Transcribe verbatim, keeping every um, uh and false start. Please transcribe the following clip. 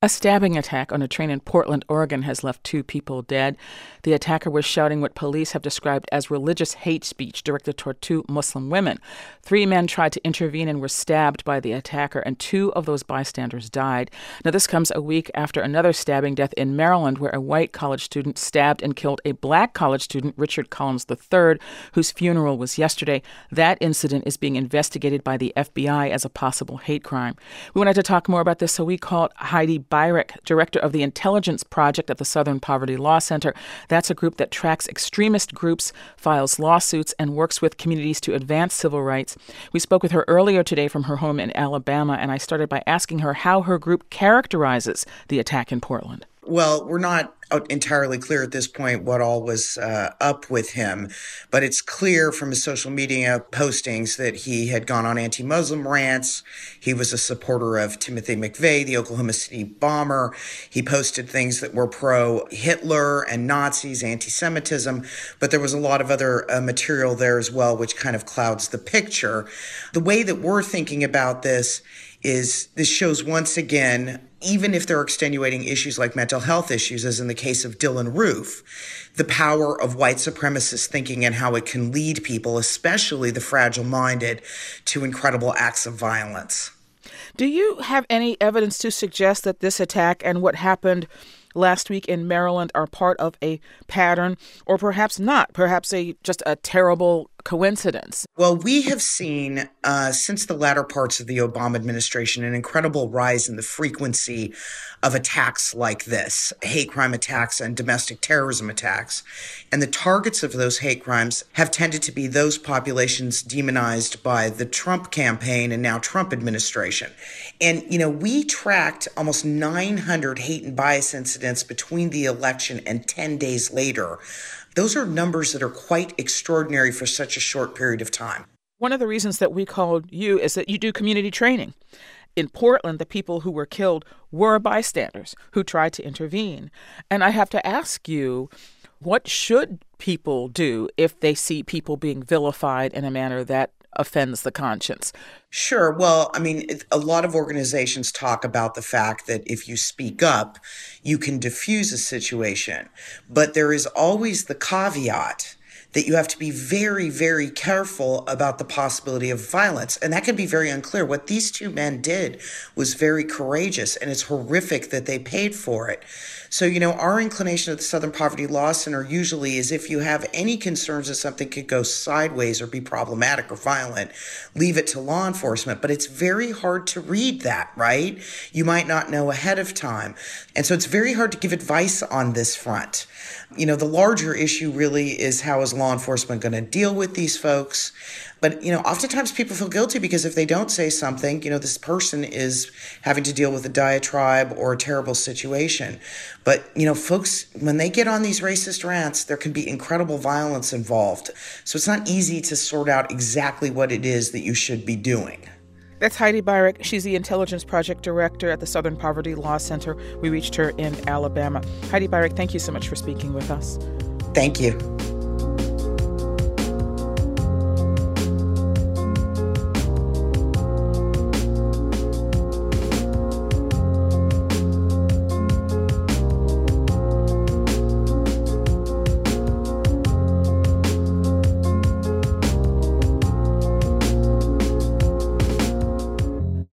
A stabbing attack on a train in Portland, Oregon has left two people dead. The attacker was shouting what police have described as religious hate speech directed toward two Muslim women. Three men tried to intervene and were stabbed by the attacker, and two of those bystanders died. Now, this comes a week after another stabbing death in Maryland, where a white college student stabbed and killed a black college student, Richard Collins the third, whose funeral was yesterday. That incident is being investigated by the F B I as a possible hate crime. We wanted to talk more about this, so we called Heidi Beirich, director of the Intelligence Project at the Southern Poverty Law Center. That's a group that tracks extremist groups, files lawsuits, and works with communities to advance civil rights. We spoke with her earlier today from her home in Alabama, and I started by asking her how her group characterizes the attack in Portland. Well, we're not entirely clear at this point what all was uh, up with him, but it's clear from his social media postings that he had gone on anti-Muslim rants. He was a supporter of Timothy McVeigh, the Oklahoma City bomber. He posted things that were pro-Hitler and Nazis, anti-Semitism, but there was a lot of other uh, material there as well, which kind of clouds the picture. The way that we're thinking about this is this shows once again, even if there are extenuating issues like mental health issues, as in the case of Dylan Roof, the power of white supremacist thinking and how it can lead people, especially the fragile-minded, to incredible acts of violence. Do you have any evidence to suggest that this attack and what happened last week in Maryland are part of a pattern, or perhaps not, perhaps a just a terrible coincidence? Well, we have seen uh, since the latter parts of the Obama administration an incredible rise in the frequency of attacks like this, hate crime attacks and domestic terrorism attacks. And the targets of those hate crimes have tended to be those populations demonized by the Trump campaign and now Trump administration. And, you know, we tracked almost nine hundred hate and bias incidents between the election and ten days later. Those are numbers that are quite extraordinary for such a short period of time. One of the reasons that we called you is that you do community training. In Portland, the people who were killed were bystanders who tried to intervene. And I have to ask you, what should people do if they see people being vilified in a manner that offends the conscience? Sure. Well, I mean, a lot of organizations talk about the fact that if you speak up, you can diffuse a situation. But there is always the caveat that you have to be very, very careful about the possibility of violence. And that can be very unclear. What these two men did was very courageous, and it's horrific that they paid for it. So, you know, our inclination at the Southern Poverty Law Center usually is if you have any concerns that something could go sideways or be problematic or violent, leave it to law enforcement. But it's very hard to read that, right? You might not know ahead of time. And so it's very hard to give advice on this front. You know, the larger issue really is how is law enforcement going to deal with these folks? But, you know, oftentimes people feel guilty because if they don't say something, you know, this person is having to deal with a diatribe or a terrible situation. But, you know, folks, when they get on these racist rants, there can be incredible violence involved. So it's not easy to sort out exactly what it is that you should be doing. That's Heidi Beirich. She's the Intelligence Project Director at the Southern Poverty Law Center. We reached her in Alabama. Heidi Beirich, thank you so much for speaking with us. Thank you.